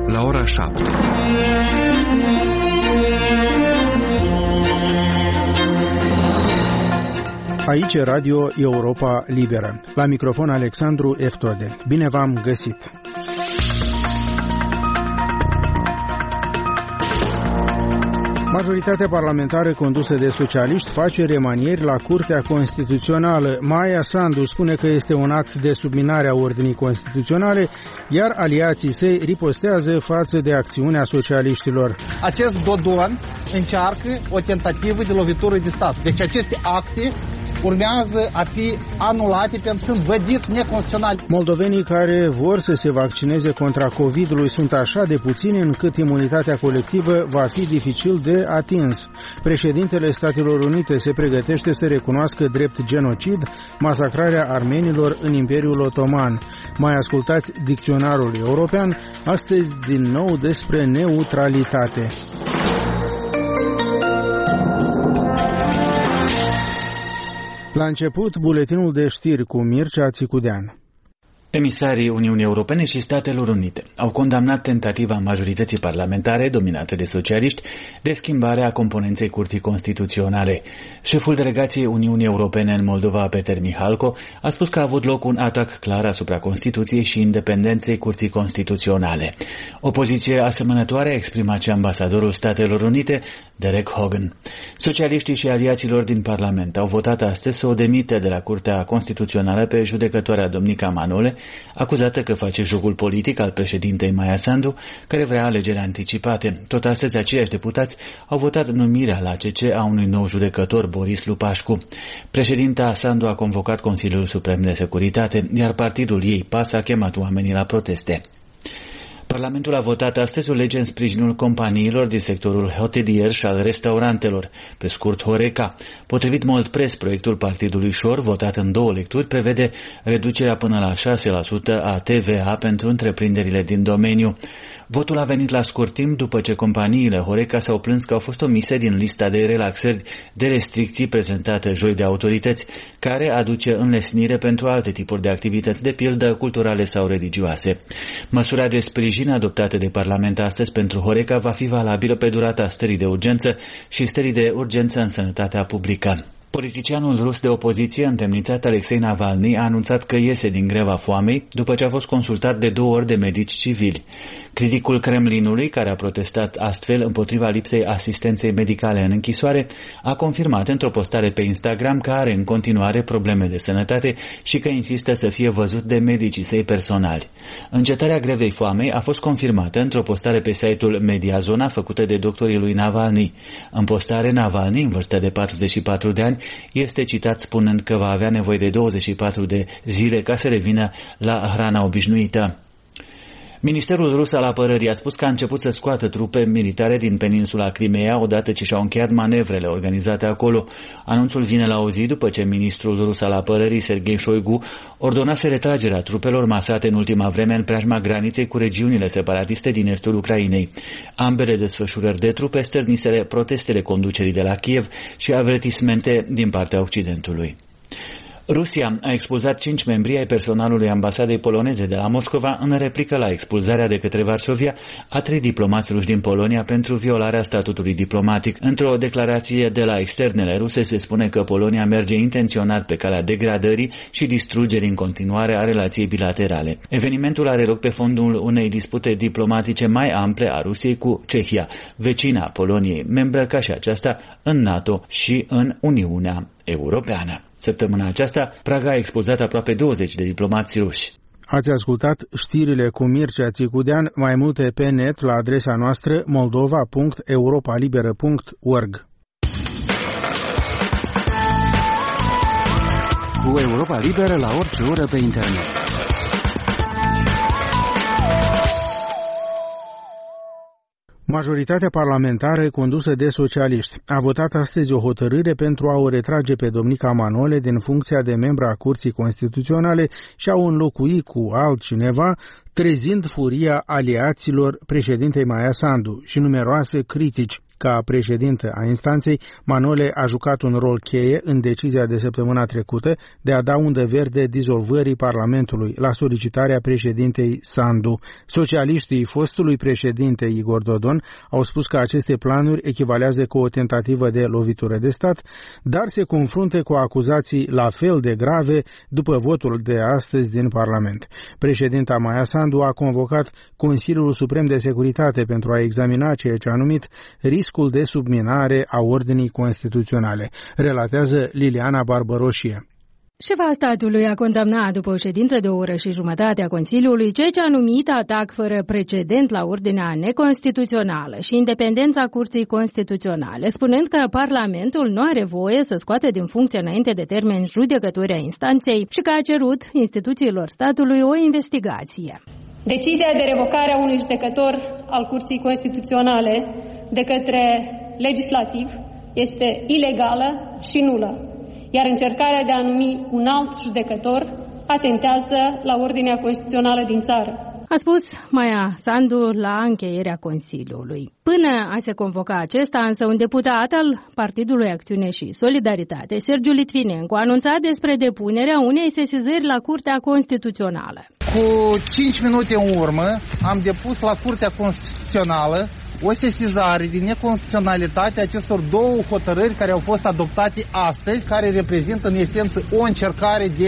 la ora 7. Aici e Radio Europa Liberă. La microfon Alexandru Eftode. Bine v-am găsit! Majoritatea parlamentară condusă de socialiști face remanieri la Curtea Constituțională. Maia Sandu spune că este un act de subminare a ordinii constituționale, iar aliații săi ripostează față de acțiunea socialiștilor. Acest Dodon încearcă o tentativă de lovitură de stat. Deci aceste acte urmează a fi anulate pentru că sunt vădiți neconstituționali. Moldovenii care vor să se vaccineze contra COVID-ului sunt așa de puțini încât imunitatea colectivă va fi dificil de atins. Președintele Statelor Unite se pregătește să recunoască drept genocid masacrarea armenilor în Imperiul Otoman. Mai ascultați dicționarul european, astăzi din nou despre neutralitate. La început, buletinul de știri cu Mircea Țicudean. Emisarii Uniunii Europene și Statelor Unite au condamnat tentativa majorității parlamentare, dominate de socialiști, de schimbare a componenței Curții Constituționale. Șeful delegației Uniunii Europene în Moldova, Peter Mihalko, a spus că a avut loc un atac clar asupra Constituției și independenței Curții Constituționale. O poziție asemănătoare a exprimat și ambasadorul Statelor Unite, Derek Hogan. Socialiștii și aliaților din Parlament au votat astăzi să o demite de la Curtea Constituțională pe judecătoarea Domnica Manole, acuzată că face jocul politic al președintei Maia Sandu, care vrea alegeri anticipate. Tot astăzi, aceiași deputați au votat numirea la CC a unui nou judecător, Boris Lupașcu. Președinta Sandu a convocat Consiliul Suprem de Securitate, iar partidul ei, PAS, a chemat oamenii la proteste. Parlamentul a votat astăzi o lege în sprijinul companiilor din sectorul hotelier și al restaurantelor, pe scurt Horeca. Potrivit Mult Press, proiectul Partidului Șor, votat în două lecturi, prevede reducerea până la 6% a TVA pentru întreprinderile din domeniu. Votul a venit la scurt timp după ce companiile Horeca s-au plâns că au fost omise din lista de relaxări de restricții prezentată joi de autorități, care aduce înlesnire pentru alte tipuri de activități, de pildă culturale sau religioase. Măsura de sprijin adoptată de Parlament astăzi pentru Horeca va fi valabilă pe durata stării de urgență și stării de urgență în sănătatea publică. Politicianul rus de opoziție, întemnițat Alexei Navalny, a anunțat că iese din greva foamei după ce a fost consultat de 2 ori de medici civili. Criticul Kremlinului, care a protestat astfel împotriva lipsei asistenței medicale în închisoare, a confirmat într-o postare pe Instagram că are în continuare probleme de sănătate și că insistă să fie văzut de medicii săi personali. Încetarea grevei foamei a fost confirmată într-o postare pe site-ul Mediazona făcută de doctorii lui Navalny. În postare, Navalny, în vârstă de 44 de ani, este citat spunând că va avea nevoie de 24 de zile ca să revină la hrana obișnuită. Ministerul rus al apărării a spus că a început să scoată trupe militare din peninsula Crimea odată ce și-au încheiat manevrele organizate acolo. Anunțul vine la o zi după ce ministrul rus al apărării, Sergei Shoigu, ordonase retragerea trupelor masate în ultima vreme în preajma graniței cu regiunile separatiste din estul Ucrainei. Ambele desfășurări de trupe stârniseră protestele conducerii de la Kiev și avertismente din partea Occidentului. Rusia a expulzat 5 membri ai personalului ambasadei poloneze de la Moscova în replică la expulzarea de către Varsovia a 3 diplomați ruși din Polonia pentru violarea statutului diplomatic. Într-o declarație de la externele ruse se spune că Polonia merge intenționat pe calea degradării și distrugerii în continuare a relației bilaterale. Evenimentul are loc pe fondul unei dispute diplomatice mai ample a Rusiei cu Cehia, vecina Poloniei, membră ca și aceasta în NATO și în Uniunea Europeană. Săptămâna aceasta, Praga a expulzat aproape 20 de diplomați ruși. Ați ascultat știrile cu Mircea Țicudean, mai multe pe net la adresa noastră moldova.europalibera.org. Cu Europa Liberă la orice oră pe internet. Majoritatea parlamentară condusă de socialiști a votat astăzi o hotărâre pentru a o retrage pe domnica Manole din funcția de membru a Curții Constituționale și a o înlocui cu altcineva, trezind furia aliaților președintei Maia Sandu și numeroase critici. Ca președintă a instanței, Manole a jucat un rol cheie în decizia de săptămâna trecută de a da undă verde dizolvării Parlamentului la solicitarea președintei Sandu. Socialiștii fostului președinte Igor Dodon au spus că aceste planuri echivalează cu o tentativă de lovitură de stat, dar se confruntă cu acuzații la fel de grave după votul de astăzi din Parlament. Președinta Maia Sandu a convocat Consiliul Suprem de Securitate pentru a examina ceea ce a numit riscul de subminare a ordinii constituționale, relatează Liliana Barbaroșie. Șefa statului a condamnat după o ședință de o oră și jumătate a Consiliului ceea ce a numit atac fără precedent la ordinea neconstituțională și independența Curții Constituționale, spunând că Parlamentul nu are voie să scoată din funcție înainte de termen judecători a instanței și că a cerut instituțiilor statului o investigație. Decizia de revocare a unui judecător al Curții Constituționale de către legislativ este ilegală și nulă, iar încercarea de a numi un alt judecător atentează la ordinea constituțională din țară. A spus Maia Sandu la încheierea Consiliului. Până a se convoca acesta, însă, un deputat al Partidului Acțiune și Solidaritate, Sergiu Litvinencu, a anunțat despre depunerea unei sesizări la Curtea Constituțională. Cu 5 minute în urmă am depus la Curtea Constituțională o sesizare de neconstituționalitate a acestor două hotărâri care au fost adoptate astăzi, care reprezintă în esență o încercare de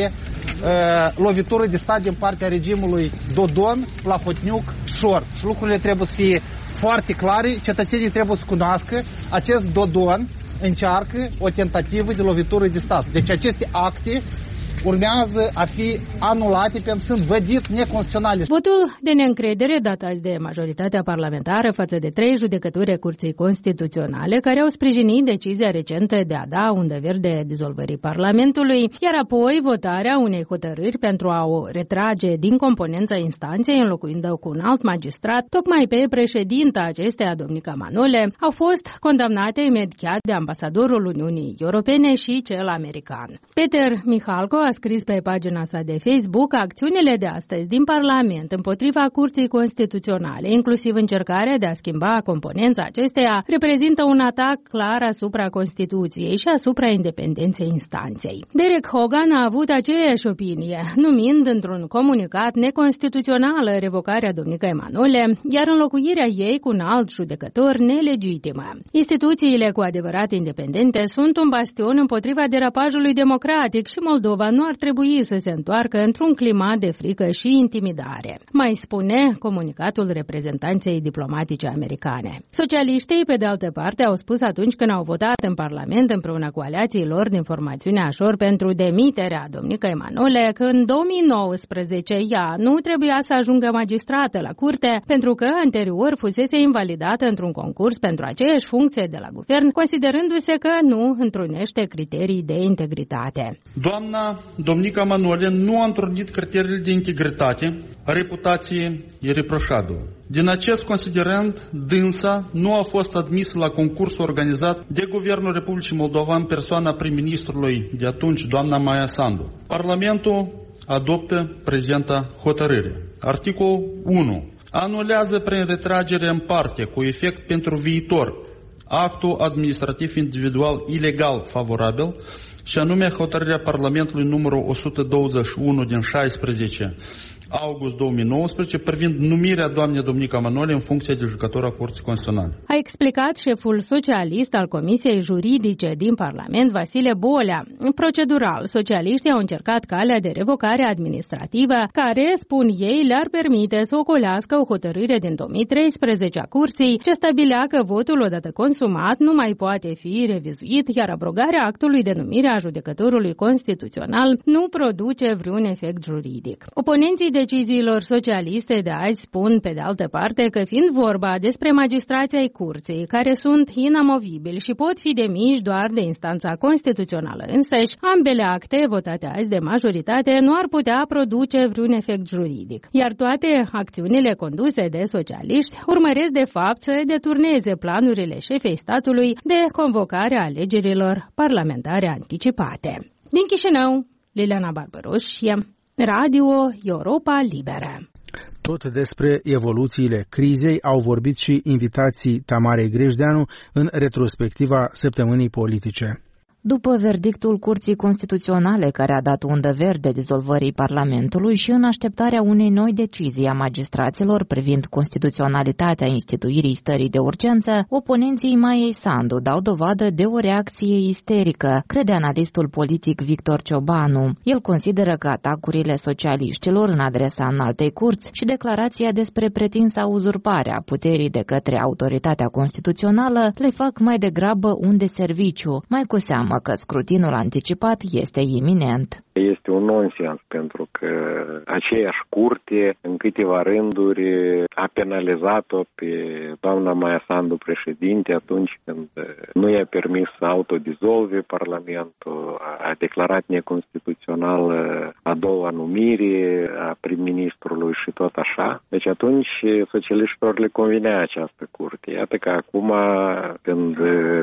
lovitură de stat din partea regimului Dodon, Plahotniuc, Șor. Și lucrurile trebuie să fie foarte clare, cetățenii trebuie să cunoască, acest Dodon încearcă o tentativă de lovitură de stat. Deci aceste acte urmează a fi anulate pentru că sunt vădit neconstituționale. Votul de neîncredere dat azi de majoritatea parlamentară față de 3 judecători ai Curții Constituționale care au sprijinit decizia recentă de a da undă verde dizolvării Parlamentului, iar apoi votarea unei hotărâri pentru a o retrage din componența instanței, înlocuind-o cu un alt magistrat, tocmai pe președinta acesteia, domnica Manole, au fost condamnate imediat de ambasadorul Uniunii Europene și cel american. Peter Mihalco a scris pe pagina sa de Facebook că acțiunile de astăzi din Parlament împotriva Curții Constituționale, inclusiv încercarea de a schimba componența acesteia, reprezintă un atac clar asupra Constituției și asupra independenței instanței. Derek Hogan a avut aceeași opinie, numind într-un comunicat neconstituțională revocarea domnicăi Manole, iar înlocuirea ei cu un alt judecător nelegitimă. Instituțiile cu adevărat independente sunt un bastion împotriva derapajului democratic și Moldova nu ar trebui să se întoarcă într-un climat de frică și intimidare, mai spune comunicatul reprezentanței diplomatice americane. Socialiștii, pe de altă parte, au spus atunci când au votat în Parlament împreună cu aliații lor din formațiunea Așor pentru demiterea domnicăi Manole că în 2019 ea nu trebuia să ajungă magistrată la curte pentru că anterior fusese invalidată într-un concurs pentru aceeași funcție de la guvern, considerându-se că nu întrunește criterii de integritate. Doamna domnica Manole nu a întrunit criteriile de integritate, reputație ireproșabilă. Din acest considerent, dânsa nu a fost admisă la concursul organizat de Guvernul Republicii Moldova în persoana prim-ministrului de atunci, doamna Maia Sandu. Parlamentul adoptă prezenta hotărâre. Articolul 1. Anulează prin retragere în parte, cu efect pentru viitor, actul administrativ individual ilegal favorabil, și anume hotărârea Parlamentului numărul 121 din 16 august 2019 privind numirea doamnei domnica Manole în funcție de judecător a Curții Constituționale. A explicat șeful socialist al Comisiei Juridice din Parlament, Vasile Bolea. Procedural, socialiștii au încercat calea de revocare administrativă, care, spun ei, le-ar permite să ocolească o hotărâre din 2013 a Curții, ce stabilea că votul odată consumat nu mai poate fi revizuit, iar abrogarea actului de numire a judecătorului constituțional nu produce vreun efect juridic. Oponenții deciziilor socialiste de azi spun, pe de altă parte, că fiind vorba despre magistrații ai curții, care sunt inamovibili și pot fi demiși doar de instanța constituțională însăși, ambele acte votate azi de majoritate nu ar putea produce vreun efect juridic. Iar toate acțiunile conduse de socialiști urmăresc de fapt să deturneze planurile șefei statului de convocare a alegerilor parlamentare anticipate. Din Chișinău, Liliana Barbaroșie, Radio Europa Liberă. Tot despre evoluțiile crizei au vorbit și invitații Tamarei Grejdeanu în retrospectiva săptămânii politice. După verdictul Curții Constituționale care a dat undă verde dizolvării Parlamentului și în așteptarea unei noi decizii a magistraților privind constituționalitatea instituirii stării de urgență, oponenții Maiei Sandu dau dovadă de o reacție isterică, crede analistul politic Victor Ciobanu. El consideră că atacurile socialiștilor în adresa înaltei curți și declarația despre pretinsa uzurpare a puterii de către autoritatea constituțională le fac mai degrabă un deserviciu, mai cu seamă că scrutinul anticipat este iminent. Este un nonsens pentru că aceeași curte în câteva rânduri a penalizat-o pe doamna Maia Sandu președinte atunci când nu i-a permis să autodizolve Parlamentul, a declarat neconstituțional a doua numire a prim-ministrului și tot așa. Deci atunci socialiștilor le convenea această curte. Iată că acum când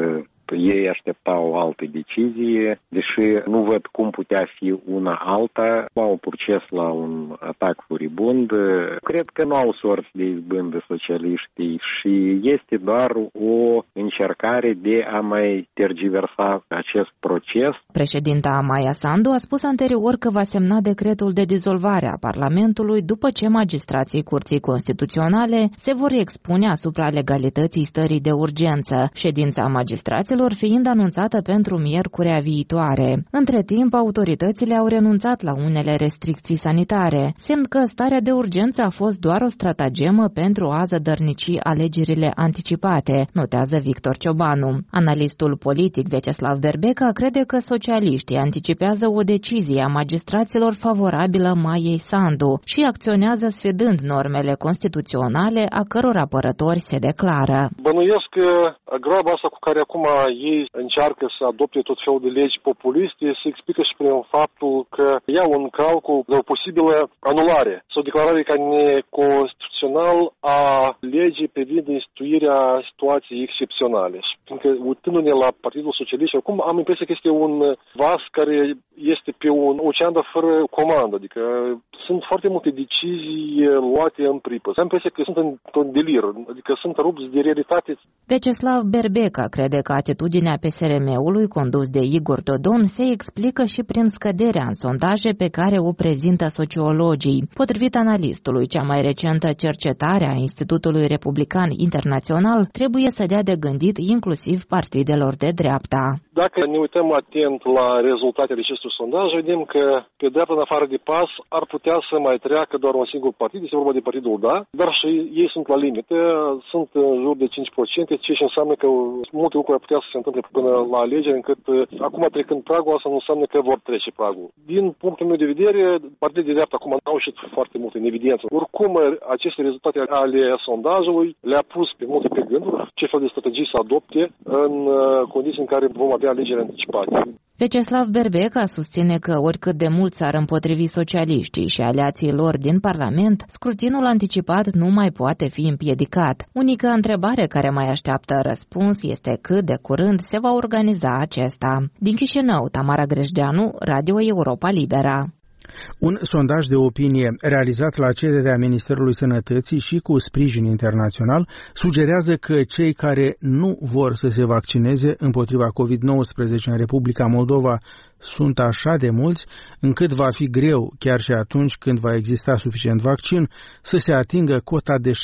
ei așteptau o altă decizie, deși nu văd cum putea fi una alta, au proces la un atac furibund. Cred că nu au sorți de izbândă socialiștii și este doar o încercare de a mai tergiversa acest proces. Președinta Maia Sandu a spus anterior că va semna decretul de dizolvare a Parlamentului după ce magistrații Curții Constituționale se vor expune asupra legalității stării de urgență, ședința magistraților fiind anunțată pentru miercurea viitoare. Între timp, autoritățile au renunțat la unele restricții sanitare, semn că starea de urgență a fost doar o stratagemă pentru a zădărnici alegerile anticipate, notează Victor Ciobanu. Analistul politic Vyacheslav Berbeca crede că socialiștii anticipează o decizie a magistraților favorabilă Maiei Sandu și acționează sfidând normele constituționale a căror apărători se declară. Bănuiesc că graba asta cu care acum ei încearcă să adopte tot felul de legi populiste se explică și prin faptul că iau în calcul de o posibilă anulare sau declarare ca neconstituțional a legii privind instituirea situației excepționale. Și fiindcă uitându-ne la Partidul Socialist, acum am impresia că este un vas care este pe un ocean fără comandă, adică sunt foarte multe decizii luate în pripă. Am impresia că sunt într-un delir, adică sunt rupți de realitate. Vyacheslav Berbeca crede că atitudinea PSRM-ului condus de Igor Dodon se explică și prin scăderea în sondaje pe care o prezintă sociologii. Potrivit analistului, cea mai recentă cercetare a Institutului Republican Internațional trebuie să dea de gândit inclusiv partidelor de dreapta. Dacă ne uităm atent la rezultatele acestor sondaje, vedem că pe dreapta, în afară de PAS, ar putea să mai treacă doar un singur partid, este vorba de Partidul Da, dar și ei sunt la limite, sunt în jur de 5%, ceea ce înseamnă că multe lucruri ar putea să se întâmple până la alegeri, încât acum trecând pragul, asta nu înseamnă că vor trece pragul. Din punctul meu de vedere, partidul de dreapta acum n-au ieșit foarte mult în evidență. Oricum, aceste rezultate ale sondajului le-a pus pe multe pe gânduri ce fel de strategii să adopte în condiții în care vom avea alegeri anticipate. Vyacheslav Berbeca susține că oricât de mult s-ar împotrivi socialiștii și aliații lor din Parlament, scrutinul anticipat nu mai poate fi împiedicat. Unica întrebare care mai așteaptă răspuns este cât de curând se va organiza acesta. Din Chișinău, Tamara Grejdeanu, Radio Europa Libera. Un sondaj de opinie realizat la cererea Ministerului Sănătății și cu sprijin internațional sugerează că cei care nu vor să se vaccineze împotriva COVID-19 în Republica Moldova sunt așa de mulți încât va fi greu, chiar și atunci când va exista suficient vaccin, să se atingă cota de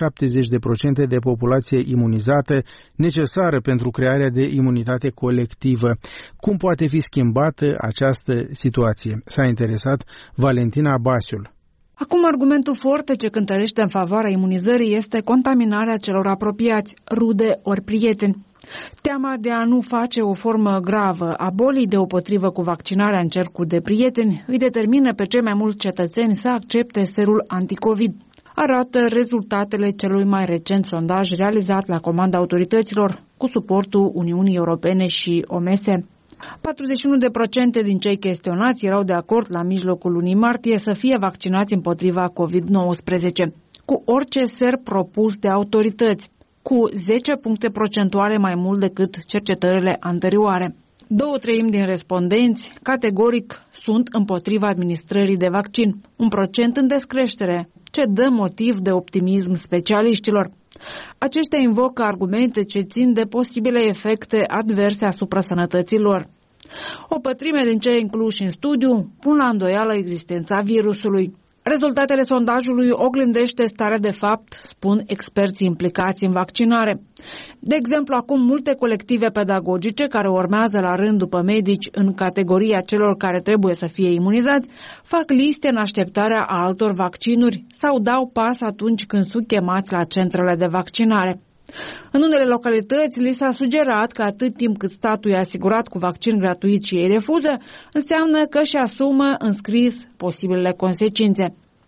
70% de populație imunizată necesară pentru crearea de imunitate colectivă. Cum poate fi schimbată această situație? S-a interesat Valentina Basiul. Acum, argumentul forte ce cântărește în favoarea imunizării este contaminarea celor apropiați, rude ori prieteni. Teama de a nu face o formă gravă a bolii deopotrivă cu vaccinarea în cercul de prieteni îi determină pe cei mai mulți cetățeni să accepte serul anticovid. Arată rezultatele celui mai recent sondaj realizat la comanda autorităților cu suportul Uniunii Europene și OMS. 41% din cei chestionați erau de acord la mijlocul lunii martie să fie vaccinați împotriva COVID-19, cu orice ser propus de autorități, cu 10 puncte procentuale mai mult decât cercetările anterioare. 2/3 din respondenți categoric sunt împotriva administrării de vaccin, un procent în descreștere, ce dă motiv de optimism specialiștilor. Aceștia invocă argumente ce țin de posibile efecte adverse asupra sănătății lor. O pătrime din cei incluși în studiu pun la îndoială existența virusului. Rezultatele sondajului oglindește starea de fapt, spun experții implicați în vaccinare. De exemplu, acum multe colective pedagogice care urmează la rând după medici în categoria celor care trebuie să fie imunizați, fac liste în așteptarea altor vaccinuri sau dau pas atunci când sunt chemați la centrele de vaccinare. În unele localități li s-a sugerat că atât timp cât statul e asigurat cu vaccin gratuit și ei refuză, înseamnă că își asumă în scris posibilele consecințe.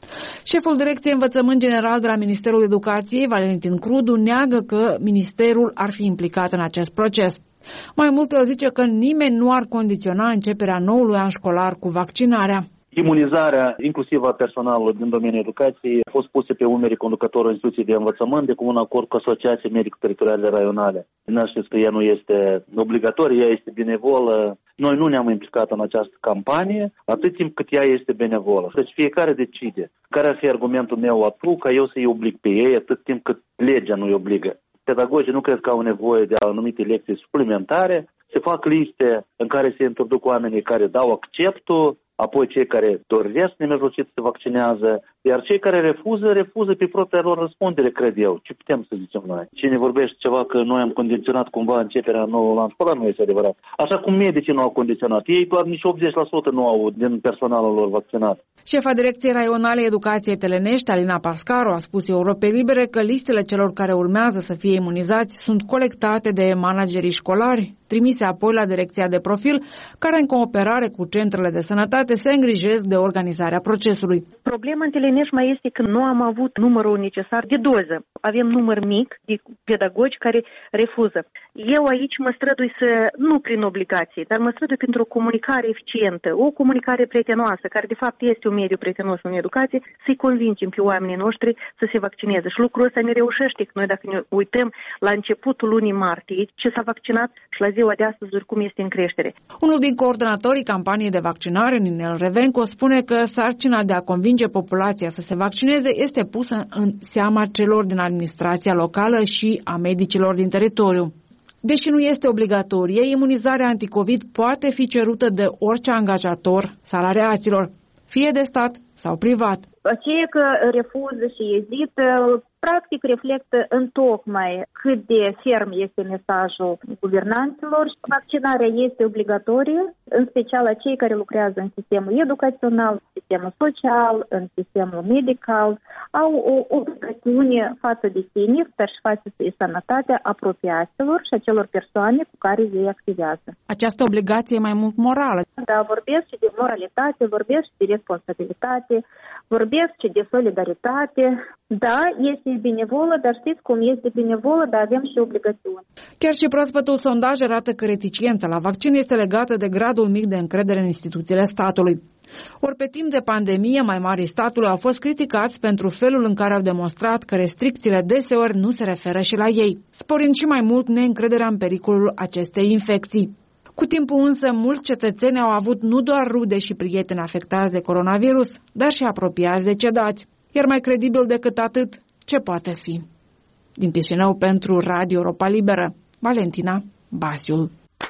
Șeful Direcției Învățământ General de la Ministerul Educației, Valentin Crudu, neagă că ministerul ar fi implicat în acest proces. Mai mult, el zice că nimeni nu ar condiționa începerea noului an școlar cu vaccinarea. Imunizarea, inclusiv a personalului din domeniul educației, a fost pusă pe umerii conducătorului instituției de învățământ de comun acord cu Asociația Medico-Teritoriale Raionale. Nu știți că ea nu este obligatorie, ea este benevolă. Noi nu ne-am implicat în această campanie atât timp cât ea este benevolă. Deci fiecare decide care ar fi argumentul meu atunci ca eu să-i oblig pe ei atât timp cât legea nu-i obligă. Pedagogii nu cred că au nevoie de anumite lecții suplimentare. Se fac liste în care se introduc oamenii care dau acceptul, apoi cei care doresc nemijlocit se vaccinează, iar cei care refuză pe propria lor răspundere, cred eu. Ce putem să zicem noi? Cine vorbește ceva că noi am condiționat cumva începerea noului an școlar, nu este adevărat. Așa cum medicii nu au condiționat. Ei doar nici 80% nu au din personalul lor vaccinat. Șefa Direcției Raionale Educației Telenești, Alina Pascaru, a spus Europei Libere că listele celor care urmează să fie imunizați sunt colectate de managerii școlari, trimise apoi la Direcția de Profil, care în cooperare cu centrele de sănătate se îngrijesc de organizarea procesului. Problema în Telenești mai este că nu am avut numărul necesar de doză. Avem număr mic de pedagogi care refuză. Eu aici mă strădui nu prin obligații, dar mă strădui pentru o comunicare eficientă, o comunicare prietenoasă, care de fapt este un mediu prietenos în educație, să-i convingem pe oamenii noștri să se vaccineze. Și lucrul ăsta ne reușește, că noi dacă ne uităm la începutul lunii martie, ce s-a vaccinat și la ziua de astăzi cum este în creștere. Unul din coordonatorii campaniei de vaccinare, Ninel Revenco, spune că sarcina de a convinge populația să se vaccineze este pusă în seama celor din administrația locală și a medicilor din teritoriu. Deși nu este obligatorie, imunizarea anticovid poate fi cerută de orice angajator salariaților, fie de stat sau privat. Aceia că refuză și ezită, practic reflectă întocmai cât de ferm este mesajul guvernanților. Vaccinarea este obligatorie, în special a cei care lucrează în sistemul educațional, în sistemul social, în sistemul medical, au o obligațiune față de sine, dar și față de sănătatea apropiaților și a celor persoane cu care ei activează. Această obligație e mai mult morală. Da, vorbesc și de moralitate, vorbesc și de responsabilitate, vorbesc și de solidaritate. Da, este benevolă, dar știți cum este benevolă, dar avem și obligațiuni. Chiar și proaspătul sondaj arată că reticența la vaccin este legată de gradul mic de încredere în instituțiile statului. Ori pe timp de pandemie, mai marii statului au fost criticați pentru felul în care au demonstrat că restricțiile deseori nu se referă și la ei, sporind și mai mult neîncrederea în pericolul acestei infecții. Cu timpul însă, mulți cetățeni au avut nu doar rude și prieteni afectați de coronavirus, dar și apropiați decedați. Iar mai credibil decât atât, ce poate fi? Din Chișinău pentru Radio Europa Liberă, Valentina Basiul.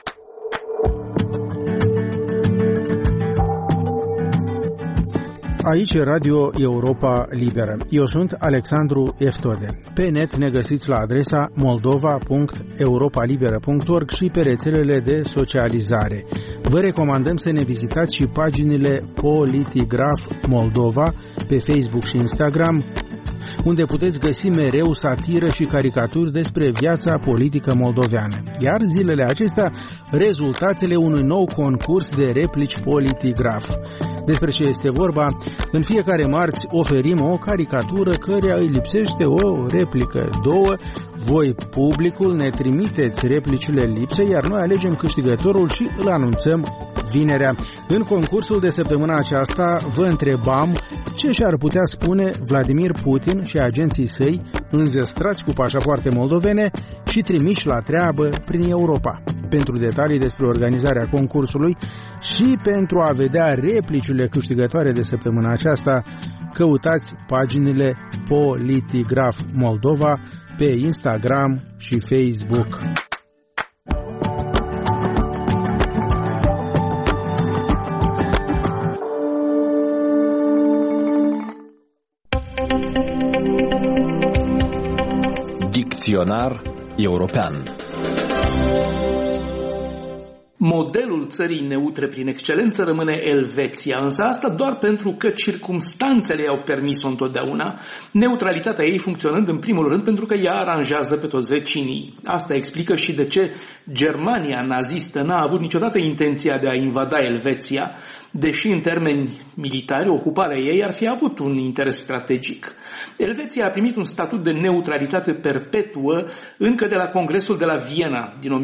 Aici e Radio Europa Liberă. Eu sunt Alexandru Eftode. Pe net ne găsiți la adresa moldova.europalibera.org și pe rețelele de socializare. Vă recomandăm să ne vizitați și paginile Politigraf Moldova pe Facebook și Instagram, unde puteți găsi mereu satiră și caricaturi despre viața politică moldoveană. Iar zilele acestea, rezultatele unui nou concurs de replici Politigraf. Despre ce este vorba? În fiecare marți oferim o caricatură căreia îi lipsește o replică, două. Voi, publicul, ne trimiteți replicile lipse, iar noi alegem câștigătorul și îl anunțăm vinerea. În concursul de săptămâna aceasta vă întrebam ce și-ar putea spune Vladimir Putin și agenții săi înzestrați cu pașapoarte moldovene și trimiși la treabă prin Europa. Pentru detalii despre organizarea concursului și pentru a vedea replicile câștigătoare de săptămâna aceasta, Căutați paginile Politigraf Moldova pe Instagram și Facebook. Dicționar european. Modelul țării neutre prin excelență rămâne Elveția, însă asta doar pentru că circumstanțele i-au permis-o întotdeauna, neutralitatea ei funcționând în primul rând pentru că ea aranjează pe toți vecinii. Asta explică și de ce Germania nazistă n-a avut niciodată intenția de a invada Elveția, deși în termeni militari ocuparea ei ar fi avut un interes strategic. Elveția a primit un statut de neutralitate perpetuă încă de la Congresul de la Viena din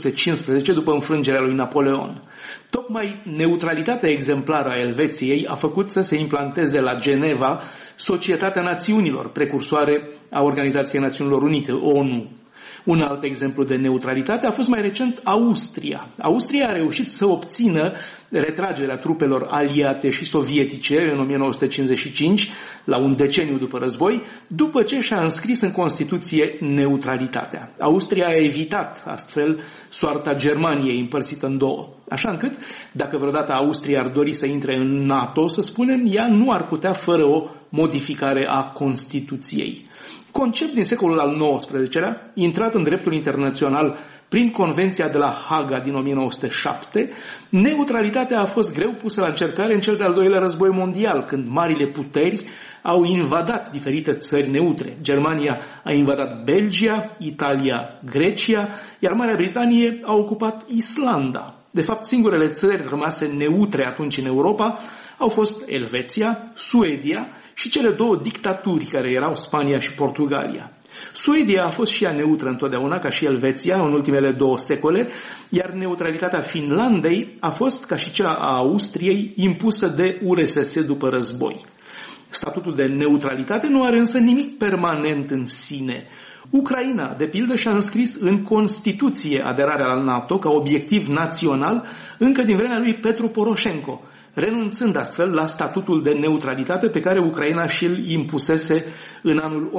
1815, după înfrângerea lui Napoleon. Tocmai neutralitatea exemplară a Elveției a făcut să se implanteze la Geneva Societatea Națiunilor, precursoare a Organizației Națiunilor Unite, ONU. Un alt exemplu de neutralitate a fost mai recent Austria. Austria a reușit să obțină retragerea trupelor aliate și sovietice în 1955, la un deceniu după război, după ce și-a înscris în Constituție neutralitatea. Austria a evitat astfel soarta Germaniei împărțită în două. Așa încât, dacă vreodată Austria ar dori să intre în NATO, să spunem, ea nu ar putea fără o modificare a Constituției. Concept din secolul al XIX-lea, intrat în dreptul internațional prin Convenția de la Haga din 1907, neutralitatea a fost greu pusă la încercare în cel de-al doilea război mondial, când marile puteri au invadat diferite țări neutre. Germania a invadat Belgia, Italia, Grecia, iar Marea Britanie a ocupat Islanda. De fapt, singurele țări rămase neutre atunci în Europa au fost Elveția, Suedia și cele două dictaturi care erau Spania și Portugalia. Suedia a fost și ea neutră întotdeauna, ca și Elveția, în ultimele 2 secole, iar neutralitatea Finlandei a fost, ca și cea a Austriei, impusă de URSS după război. Statutul de neutralitate nu are însă nimic permanent în sine. Ucraina, de pildă, și-a înscris în Constituție aderarea la NATO ca obiectiv național încă din vremea lui Petru Poroșenko, renunțând astfel la statutul de neutralitate pe care Ucraina și-l impusese în anul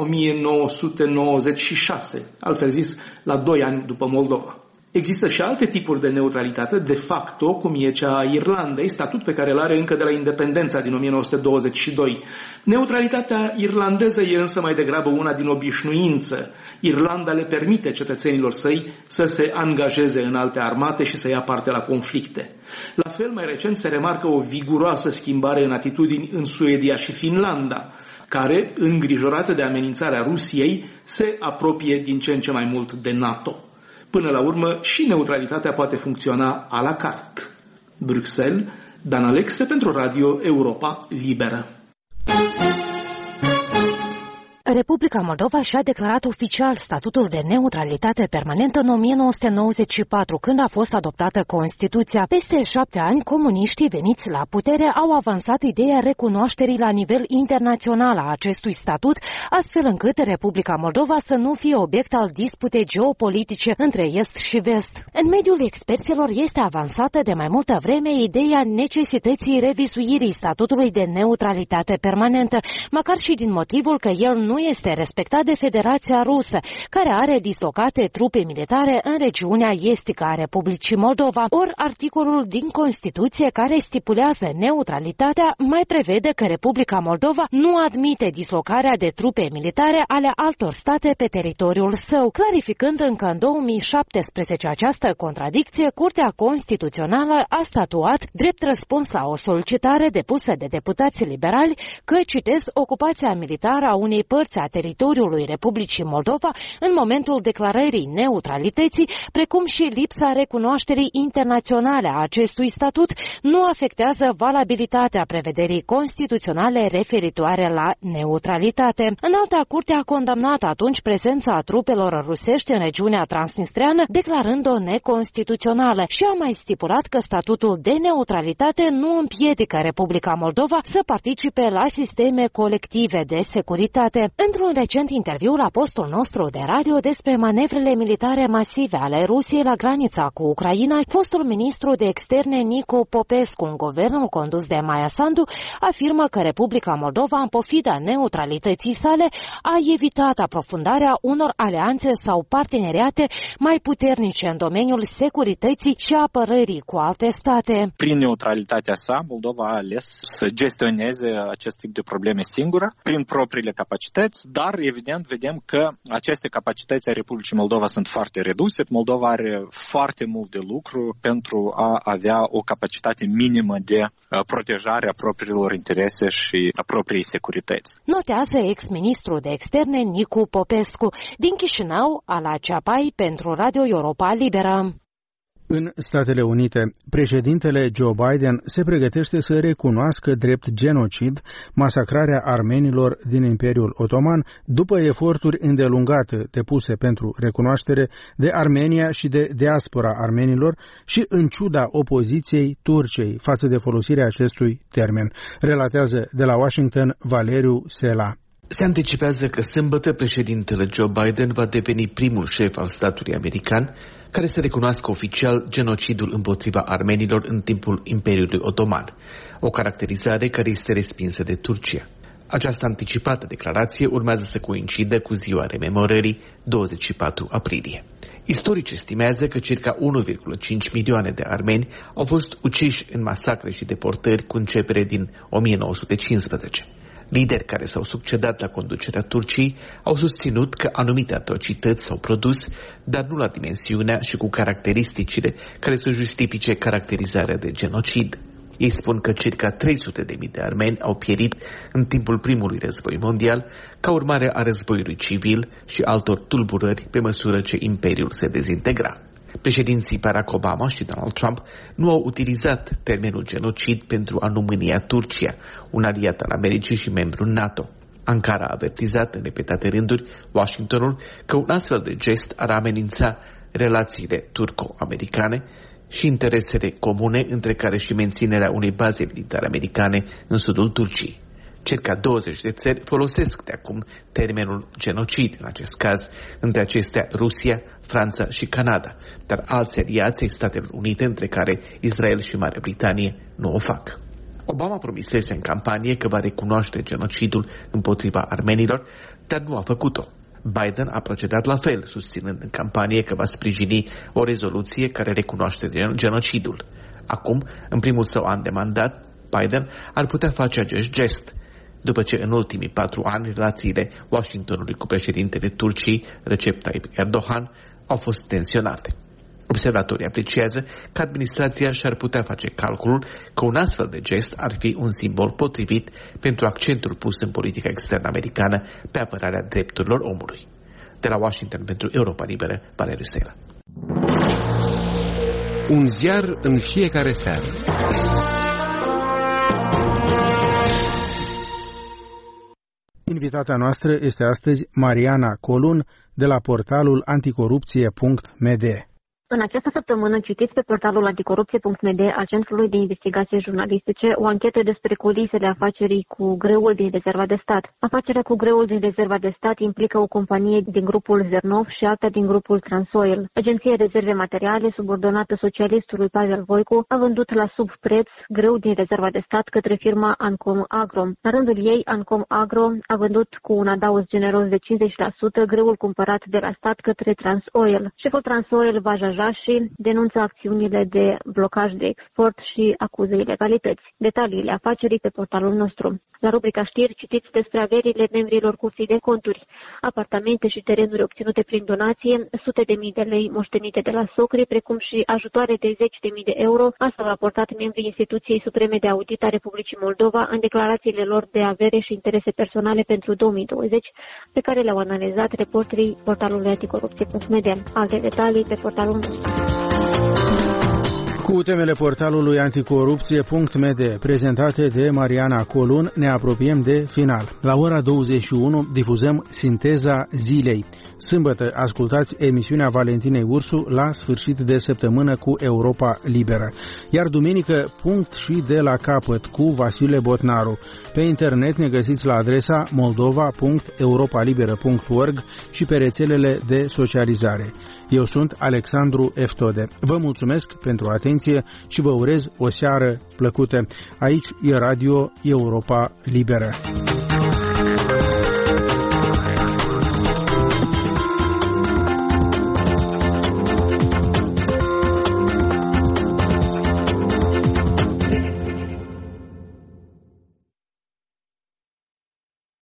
1996, altfel zis, la 2 ani după Moldova. Există și alte tipuri de neutralitate, de facto, cum e cea a Irlandei, statut pe care îl are încă de la independența din 1922. Neutralitatea irlandeză e însă mai degrabă una din obișnuință. Irlanda le permite cetățenilor săi să se angajeze în alte armate și să ia parte la conflicte. La fel, mai recent se remarcă o viguroasă schimbare în atitudini în Suedia și Finlanda, care, îngrijorate de amenințarea Rusiei, se apropie din ce în ce mai mult de NATO. Până la urmă, și neutralitatea poate funcționa à la carte. Bruxelles, Dan Alexe pentru Radio Europa Liberă. Republica Moldova și-a declarat oficial statutul de neutralitate permanentă în 1994, când a fost adoptată Constituția. Peste 7 ani, comuniștii veniți la putere au avansat ideea recunoașterii la nivel internațional a acestui statut, astfel încât Republica Moldova să nu fie obiect al disputei geopolitice între est și vest. În mediul experților este avansată de mai multă vreme ideea necesității revizuirii statutului de neutralitate permanentă, măcar și din motivul că el nu este respectat de Federația Rusă, care are dislocate trupe militare în regiunea estică a Republicii Moldova, ori articolul din Constituție care stipulează neutralitatea mai prevede că Republica Moldova nu admite dislocarea de trupe militare ale altor state pe teritoriul său. Clarificând încă în 2017 această contradicție, Curtea Constituțională a statuat, drept răspuns la o solicitare depusă de deputații liberali, că, citez, ocupația militară a unei părți a teritoriului Republicii Moldova în momentul declarării neutralității, precum și lipsa recunoașterii internaționale a acestui statut, nu afectează valabilitatea prevederii constituționale referitoare la neutralitate. Înalta Curte a condamnat atunci prezența trupelor rusești în regiunea transnistreană, declarând-o neconstituțională, și a mai stipulat că statutul de neutralitate nu împiedică Republica Moldova să participe la sisteme colective de securitate. Într-un recent interviu la postul nostru de radio despre manevrele militare masive ale Rusiei la granița cu Ucraina, fostul ministru de externe Nicu Popescu, în guvernul condus de Maia Sandu, afirmă că Republica Moldova, în pofida neutralității sale, a evitat aprofundarea unor alianțe sau parteneriate mai puternice în domeniul securității și apărării cu alte state. Prin neutralitatea sa, Moldova a ales să gestioneze acest tip de probleme singură, prin propriile capacități, dar evident vedem că aceste capacități a Republicii Moldova sunt foarte reduse. Moldova are foarte mult de lucru pentru a avea o capacitate minimă de protejare a propriilor interese și a propriei securități. Notează ex-ministru de externe Nicu Popescu din Chișinău, Ala Ceapai, pentru Radio Europa Liberă. În Statele Unite, președintele Joe Biden se pregătește să recunoască drept genocid masacrarea armenilor din Imperiul Otoman după eforturi îndelungate depuse pentru recunoaștere de Armenia și de diaspora armenilor și în ciuda opoziției Turciei față de folosirea acestui termen, relatează de la Washington Valeriu Sela. Se anticipează că sâmbătă președintele Joe Biden va deveni primul șef al statului american care să recunoască oficial genocidul împotriva armenilor în timpul Imperiului Otoman, o caracterizare care este respinsă de Turcia. Această anticipată declarație urmează să coincidă cu ziua rememorării, 24 aprilie. Istorici estimează că circa 1,5 milioane de armeni au fost uciși în masacre și deportări cu începere din 1915. Lideri care s-au succedat la conducerea Turciei au susținut că anumite atrocități s-au produs, dar nu la dimensiunea și cu caracteristicile care să justifice caracterizarea de genocid. Ei spun că circa 300.000 de armeni au pierit în timpul primului război mondial, ca urmare a războiului civil și altor tulburări pe măsură ce imperiul se dezintegra. Președinții Barack Obama și Donald Trump nu au utilizat termenul genocid pentru a nu mânia Turcia, un aliat al Americii și membru NATO. Ankara a avertizat în repetate rânduri Washingtonul că un astfel de gest ar amenința relațiile turco-americane și interesele comune, între care și menținerea unei baze militare americane în sudul Turciei. Circa 20 de țări folosesc de acum termenul genocid, în acest caz, între acestea Rusia, Franța și Canada, dar alți aliați ai Statelor Unite, între care Israel și Marea Britanie, nu o fac. Obama promisese în campanie că va recunoaște genocidul împotriva armenilor, dar nu a făcut-o. Biden a procedat la fel, susținând în campanie că va sprijini o rezoluție care recunoaște genocidul. Acum, în primul său an de mandat, Biden ar putea face acest gest, după ce în ultimii 4 ani relațiile Washingtonului cu președintele Turciei, Recep Tayyip Erdogan, au fost tensionate. Observatorii apreciază că administrația și-ar putea face calculul că un astfel de gest ar fi un simbol potrivit pentru accentul pus în politica externă americană pe apărarea drepturilor omului. De la Washington pentru Europa Liberă, Valeriu Sela. Un ziar în fiecare seară. Invitata noastră este astăzi Mariana Colun de la portalul anticorupție.md. În această săptămână citiți pe portalul anticorupție.md al Centrului de Investigații Jurnalistice o anchetă despre culisele afacerii cu greul din rezerva de stat. Afacerea cu greul din rezerva de stat implică o companie din grupul Zernov și alta din grupul Transoil. Agenția Rezerve Materiale, subordonată socialistului Pavel Voicu, a vândut la subpreț greu din rezerva de stat către firma Ancom Agro. La rândul ei, Ancom Agro a vândut cu un adaos generos de 50% greul cumpărat de la stat către Transoil. Șeful Transoil Vaja și denunță acțiunile de blocaj de export și acuză ilegalități. Detaliile afacerii pe portalul nostru. La rubrica știri citiți despre averile membrilor Curții de Conturi, apartamente și terenuri obținute prin donație, sute de mii de lei moștenite de la socri, precum și ajutoare de 10.000 de euro. Asta au raportat membrii Instituției Supreme de Audit a Republicii Moldova în declarațiile lor de avere și interese personale pentru 2020, pe care le-au analizat reporterii portalului anticorupție.md. Alte detalii pe portalul nostru. Cu temele portalului anticorupție.md prezentate de Mariana Colun, ne apropiem de final. La ora 21 difuzăm Sinteza zilei. Sâmbătă ascultați emisiunea Valentinei Ursu la sfârșit de săptămână cu Europa Liberă. Iar duminică, punct și de la capăt cu Vasile Botnaru. Pe internet ne găsiți la adresa moldova.europalibera.org și pe rețelele de socializare. Eu sunt Alexandru Eftode. Vă mulțumesc pentru atenție și vă urez o seară plăcută. Aici e Radio Europa Liberă.